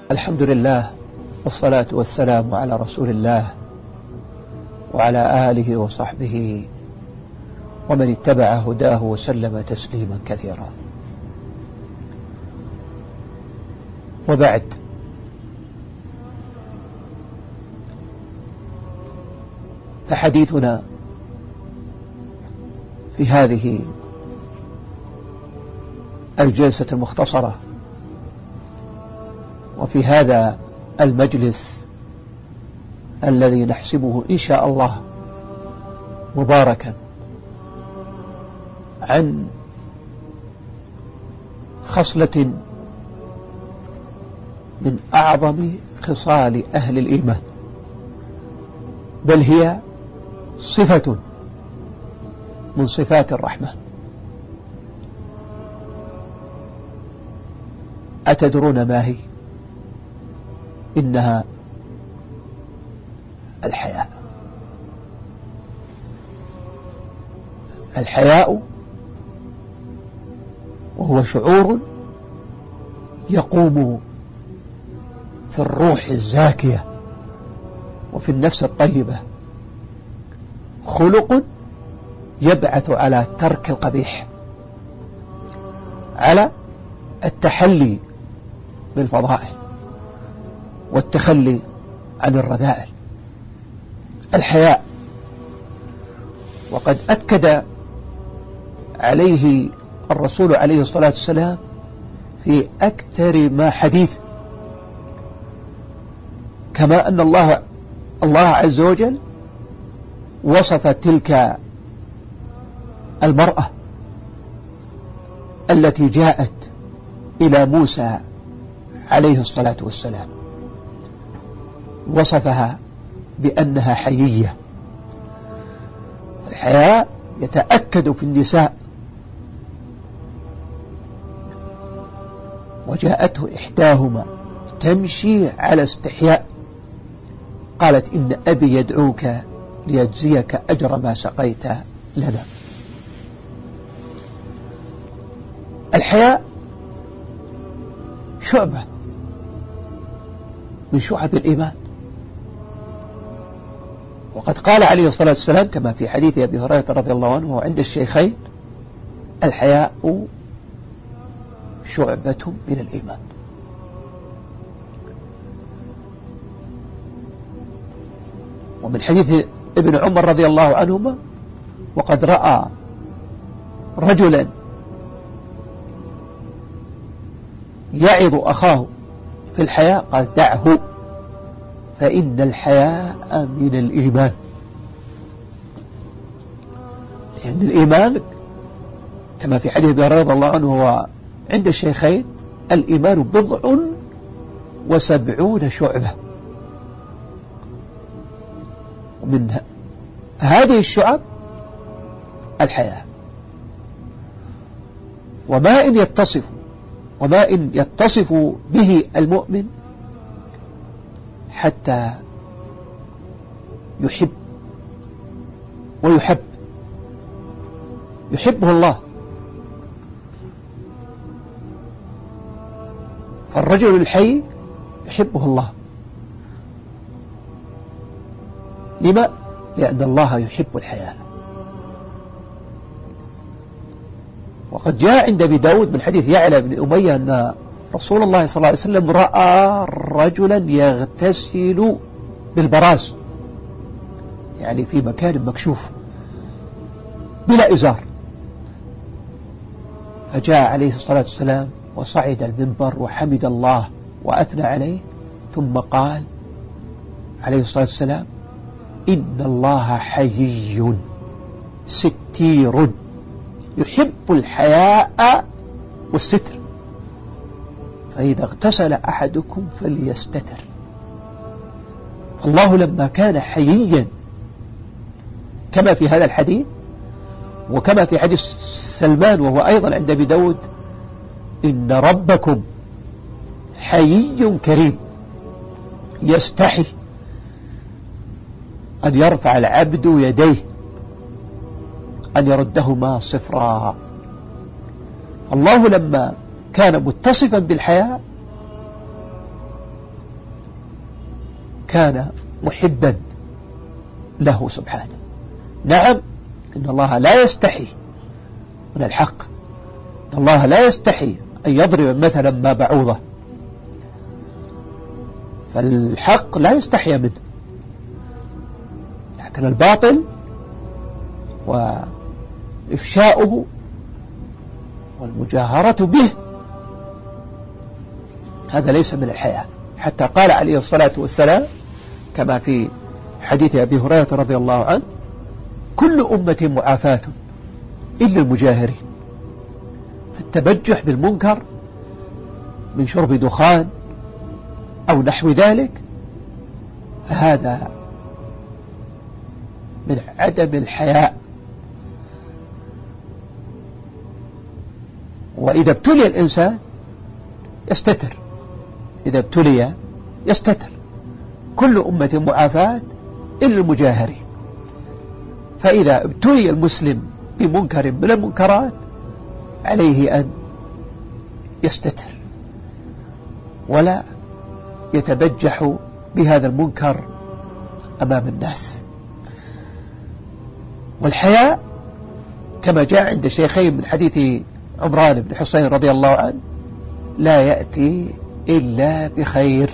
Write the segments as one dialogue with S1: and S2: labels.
S1: الحمد لله والصلاة والسلام على رسول الله وعلى آله وصحبه ومن اتبع هداه وسلم تسليما كثيرا. وبعد، فحديثنا في هذه الجلسة المختصرة وفي هذا المجلس الذي نحسبه إن شاء الله مباركا عن خصلة من أعظم خصال أهل الإيمان، بل هي صفة من صفات الرحمن. أتدرون ما هي؟ إنها الحياء. الحياء وهو شعور يقوم في الروح الزاكية وفي النفس الطيبة، خلق يبعث على ترك القبيح، على التحلي بالفضائل والتخلي عن الرذائل. الحياء، وقد أكد عليه الرسول عليه الصلاة والسلام في أكثر ما حديث، كما أن الله عز وجل وصف تلك المرأة التي جاءت إلى موسى عليه الصلاة والسلام، وصفها بأنها حيية. الحياء يتأكد في النساء. وجاءته إحداهما تمشي على استحياء، قالت: إن أبي يدعوك ليجزيك أجر ما سقيت لنا. الحياء شعبة من شعب الإيمان، وقد قال عليه الصلاة والسلام كما في حديث أبي هريرة رضي الله عنه وعند الشيخين: الحياء شعبة من الإيمان. ومن حديث ابن عمر رضي الله عنهما: وقد رأى رجلا يعظ أخاه في الحياء، قال: دعه فإن الحياء من الإيمان. لأن الإيمان كما في حديث أبي هريرة رضي الله عنه وعند الشيخين: الإيمان 70 شعبة. ومن هذه الشعب الحياء. وما إن يتصف به المؤمن حتى يحب ويحب، يحبه الله. فالرجل الحي يحبه الله. لما؟ لأن الله يحب الحياء. وقد جاء عند أبي داود من حديث يعلى بن أمية أن رسول الله صلى الله عليه وسلم رأى رجلا يغتسل بالبراز، يعني في مكان مكشوف بلا إزار، فجاء عليه الصلاة والسلام وصعد المنبر وحمد الله وأثنى عليه، ثم قال عليه الصلاة والسلام: إن الله حيي ستير يحب الحياء والستر، فإذا اغتسل أحدكم فليستتر. فالله لما كان حييا كما في هذا الحديث، وكما في حديث سلمان وهو أيضا عند أبي داود: إن ربكم حيي كريم يستحي أن يرفع العبد يديه أن يردهما صفرا. الله لما كان متصفا بالحياء كان محبا له سبحانه. نعم، إن الله لا يستحي من الحق، إن الله لا يستحي أن يضرب مثلا ما بعوضة، فالحق لا يستحي منه، لكن الباطل وإفشاؤه والمجاهرة به هذا ليس من الحياء. حتى قال عليه الصلاة والسلام كما في حديث أبي هريرة رضي الله عنه: كل أمة معافاة إلا المجاهرين. فالتبجح بالمنكر من شرب دخان أو نحو ذلك فهذا من عدم الحياء. وإذا ابتلي الإنسان يستتر، إذا ابتلي يستتر. كل أمة معافاة إلا المجاهرين. فإذا ابتلي المسلم بمنكر من المنكرات عليه أن يستتر ولا يتبجح بهذا المنكر أمام الناس. والحياء كما جاء عند الشيخين من حديث عمران بن حسين رضي الله عنه: لا يأتي إلا بخير.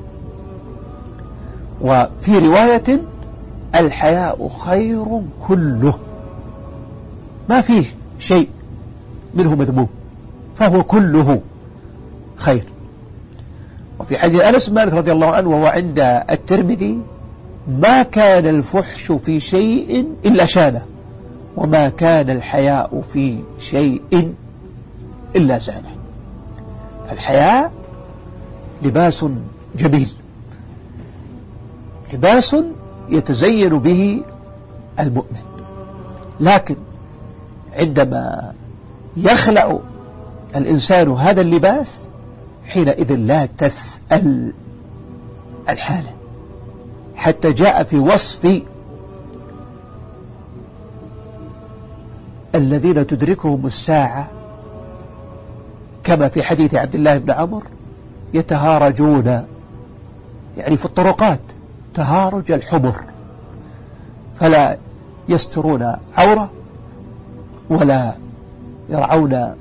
S1: وفي رواية: الحياء خير كله، ما فيه شيء منه مذموم، فهو كله خير. وفي حديث أنس بن مالك رضي الله عنه وهو عند الترمذي: ما كان الفحش في شيء إلا شانه، وما كان الحياء في شيء إلا زانه. الحياء لباس جميل، لباس يتزين به المؤمن، لكن عندما يخلع الإنسان هذا اللباس حينئذ لا تسأل الحالة. حتى جاء في وصف الذين تدركهم الساعة كما في حديث عبد الله بن عمرو: يتهارجون، يعني في الطرقات تهارج الحمر، فلا يسترون عورة ولا يرعون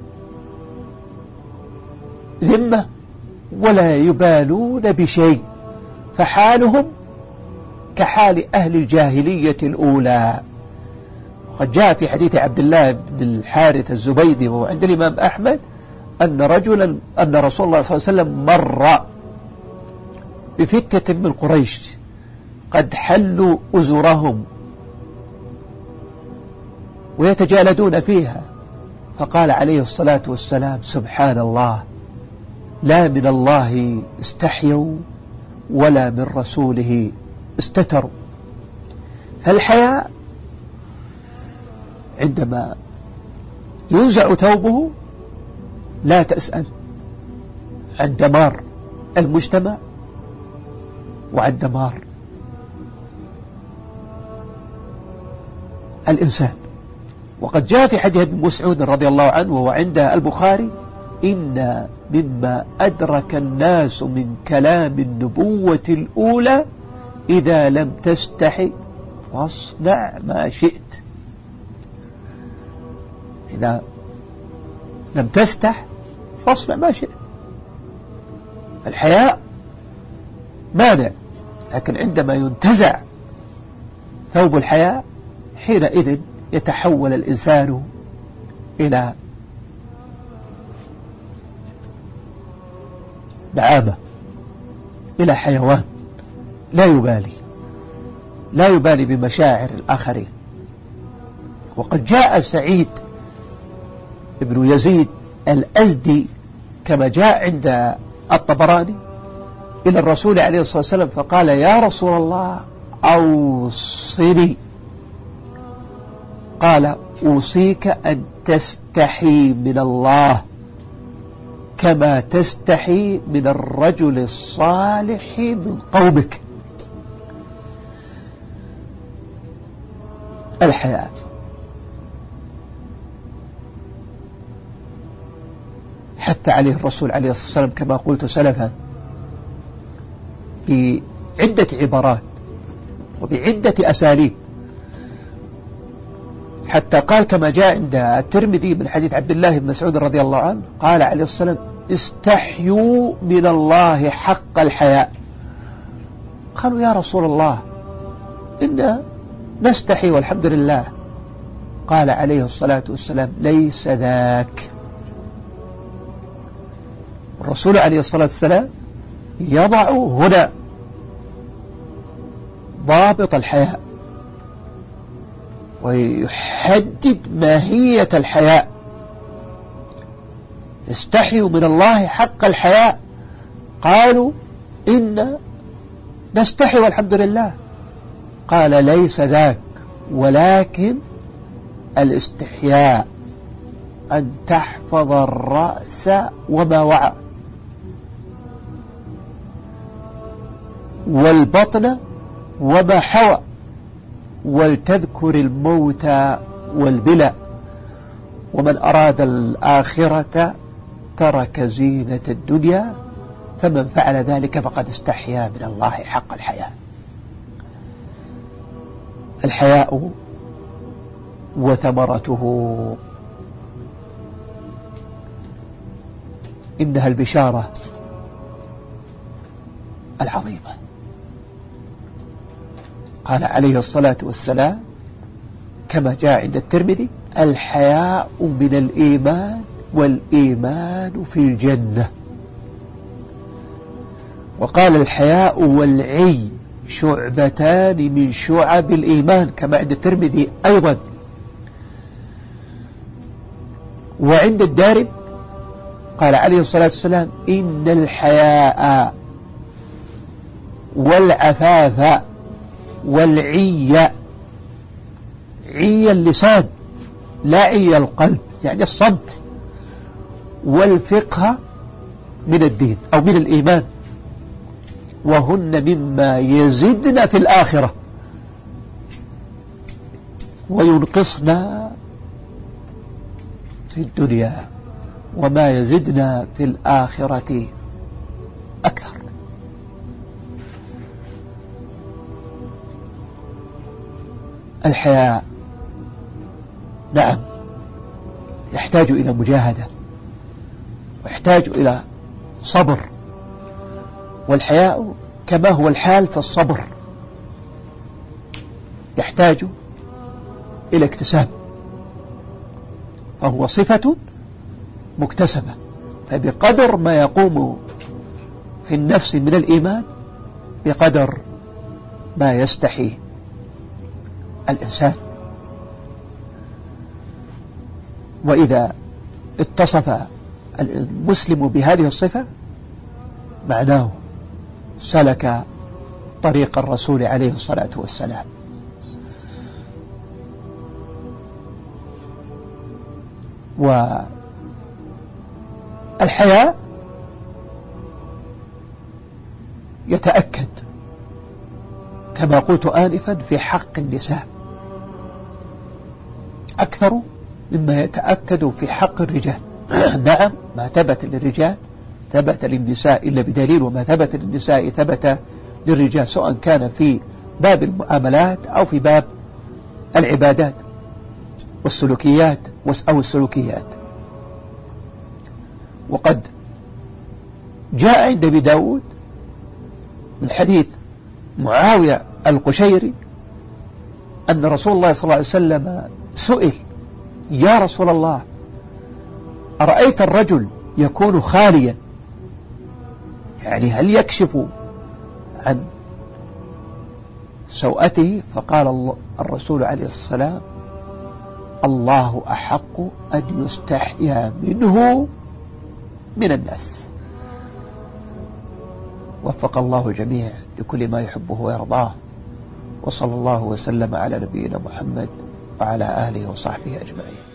S1: ذمة ولا يبالون بشيء، فحالهم كحال أهل الجاهلية الأولى. وقد جاء في حديث عبد الله بن الحارث الزبيدي وهو عند الإمام أحمد أن رسول الله صلى الله عليه وسلم مر بفتة من قريش قد حلوا أزرهم ويتجالدون فيها، فقال عليه الصلاة والسلام: سبحان الله، لا من الله استحيوا ولا من رسوله استتروا. فالحياء عندما ينزع ثوبه لا تسأل عن دمار المجتمع وعن دمار الإنسان. وقد جاء في حديث ابن مسعود رضي الله عنه وهو عند البخاري: إن مما أدرك الناس من كلام النبوة الأولى: إذا لم تستحي فاصنع ما شئت. إذا لم تستح فاصنع ما شئت. الحياء مانع، لكن عندما ينتزع ثوب الحياء حينئذ يتحول الإنسان إلى بعامة، إلى حيوان لا يبالي بمشاعر الآخرين. وقد جاء سعيد ابن يزيد الأزدي كما جاء عند الطبراني إلى الرسول عليه الصلاة والسلام فقال: يا رسول الله أوصني. قال: أوصيك أن تستحي من الله كما تستحي من الرجل الصالح من قومك. الحياء. حتى عليه الرسول عليه الصلاة والسلام كما قلت سلفا بعدة عبارات وبعدة أساليب، حتى قال كما جاء عند الترمذي من حديث عبد الله بن مسعود رضي الله عنه قال عليه الصلاة والسلام: استحيوا من الله حق الحياء. قالوا: يا رسول الله إنا نستحي والحمد لله. قال عليه الصلاة والسلام: ليس ذاك. الرسول عليه الصلاة والسلام يضع هنا ضابط الحياء ويحدد ماهية الحياء. استحيوا من الله حق الحياء. قالوا: إنا نستحي والحمد لله. قال: ليس ذاك، ولكن الاستحياء أن تحفظ الرأس وما وعى، والبطن وما حوى، ولتذكر الموت والبلاء، ومن أراد الآخرة ترك زينة الدنيا، فمن فعل ذلك فقد استحيا من الله حق الحياء. الحياء وثمرته إنها البشارة العظيمة. قال عليه الصلاة والسلام كما جاء عند الترمذي: الحياء من الإيمان، والإيمان في الجنة. وقال: الحياء والعي شعبتان من شعب الإيمان، كما عند الترمذي أيضا. وعند الدارمي قال عليه الصلاة والسلام: إن الحياء والعفاف والعي، عي اللسان لا عي القلب، يعني الصمت، والفقه من الدين أو من الإيمان، وهن مما يزدن في الآخرة وينقصن في الدنيا، وما يزدنا في الآخرة أكثر. الحياء نعم يحتاج إلى مجاهدة، ويحتاج إلى صبر، والحياء كما هو الحال في الصبر يحتاج إلى اكتساب، فهو صفة مكتسبة، فبقدر ما يقوم في النفس من الإيمان بقدر ما يستحي الإنسان. وإذا اتصف المسلم بهذه الصفة معناه سلك طريق الرسول عليه الصلاة والسلام. والحياء يتأكد كما قلت آنفا في حق النساء أكثر مما يتأكد في حق الرجال. نعم ما ثبت للرجال ثبت للنساء إلا بدليل، وما ثبت للنساء ثبت للرجال، سواء كان في باب المعاملات أو في باب العبادات والسلوكيات أو السلوكيات. وقد جاء عند أبي داود من حديث معاوية القشيري أن رسول الله صلى الله عليه وسلم سئل: يا رسول الله أرأيت الرجل يكون خاليا، يعني هل يكشف عن سوءته؟ فقال الرسول عليه الصلاة: الله أحق أن يستحيا منه من الناس. وفق الله الجميع لكل ما يحبه ويرضاه، وصلى الله وسلم على نبينا محمد وعلى آله وصحبه أجمعين.